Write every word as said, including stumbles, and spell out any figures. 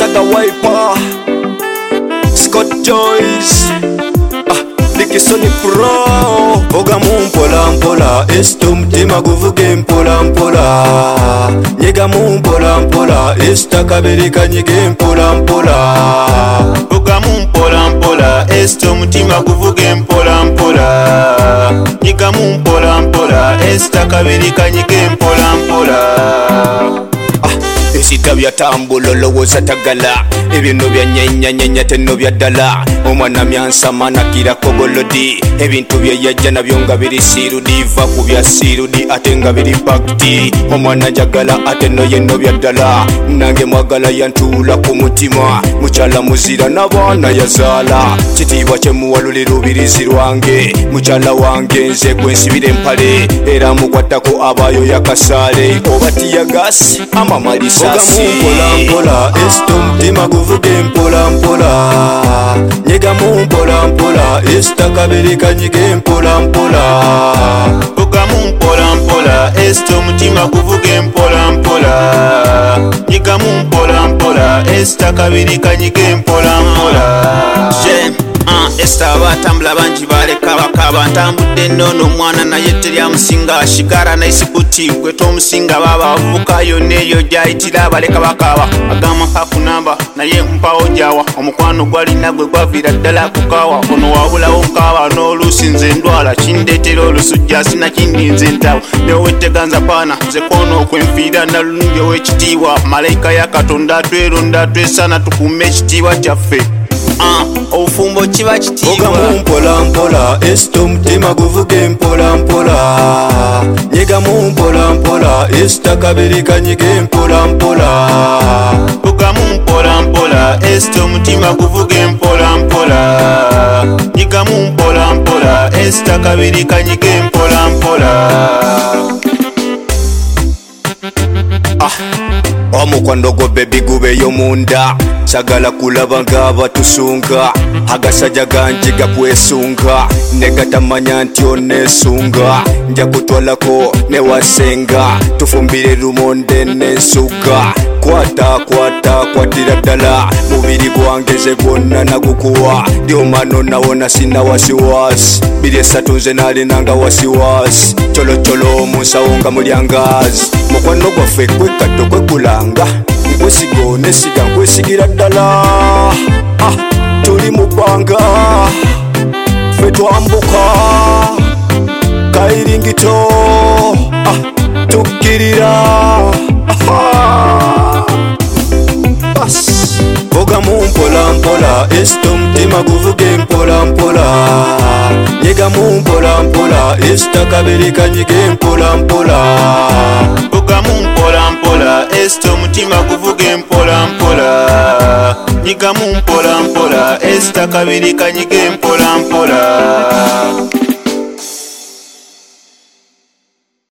Saga Wiper, Scott Joyce, ah, Dickinson Pro. Oga mumpola mpola, esto mtima guvuge mpola mpola. Nyega mumpola mpola, esta kabirika nyige mpola mpola. Oga mumpola mpola, esto mtima guvuge mpola mpola. Nyega mumpola mpola, esta kabirika nyige mpola mpola. Ensita byatambula olowooza tagala, ebintu byanyenya tenno byaddala. Omwana myansama nakira kogolodi, ebintu bye yajja nabyo nga biri sirudi. Va ku bya sirudi ate nga biri bakti. Omwana jagala ate no yenno byaddala, nange mwagala yantuula ku mutima. Mukyala muzira n'abaana yazaala, kitiibwa kye muwalule lubirizi lwange. Mukyala wange nze gwensibira empale, era mukwattako abayo yakasaale. Oba tiyagasi amamalisa Oga mumpola mpola, esto mtima guvuge mpola mpola. Nyega mumpola mpola, esta kabirika nyige mpola mpola. Oga mumpola mpola, esto mtima guvuge mpola mpola. Nyega mumpola mpola, esta kabirika nyige mpola mpola. Esta batambula bangi baleka bakaba, ntambudde nnono omwana naye teryamusinga. Shigara naisikuti gwe tomusinga, baba avuka yonna eyo gyayitira baleka bakaba. Agamba kakunamba naye mpawo jawa, omukwano gwalina gwe gwaviira ddala kukawa. Ono wabulawo nkaba n'oluusi nze ndwala, kindeetera olusujja sinakindinze entawo. Newetteganza paana nze kwono okwenfiira nalungi ow'ekitiibwa. Malayika ya Katonda atweronda twesana tukuume ekitiibwa kyaffe. Obufumbo kiba kitiibwa. Oga mumpola mpola, esto mtima guvuge mpola mpola. Nyega mumpola mpola, esta kabirika nyige mpola mpola. Oga mumpola mpola, esto mtima guvuge mpola mpola. Nyega mumpola mpola, esta kabirika nyige mpola mpola. Omukwano gwo bebi gubeyo munda, sagala kulaba ng'abatusunga. Agasajja gangi gakwesunga, ne gatamanya nti oneesunga. Nja kutwalako ne wasenga, tufumbire lumonde n'ensuga. Kwata kwata kwatira ddala, mubiri gwange ze gwonna nagukuwa. Lyomano nawona sina wasiwasi, biri esatu nze nalinanga wasiwasi. Colocolo munsawo nga mulyangazi, mukwano gwaffe kwekatto kwekulanga. Nkwesiga onesiga nkwesigira ddala, ah, tuli mu bbanga ffe twambuka kayiringito, ah, tukkirira. Oga mumpola mpola, esto mtima guvuge mpola mpola. Nyega mumpola mpola, esta kabirika nyige mpola mpola. Oga mumpola mpola, esto mtima guvuge mpola mpola. Nyega mumpola mpola, esta kabirika nyige mpola mpola.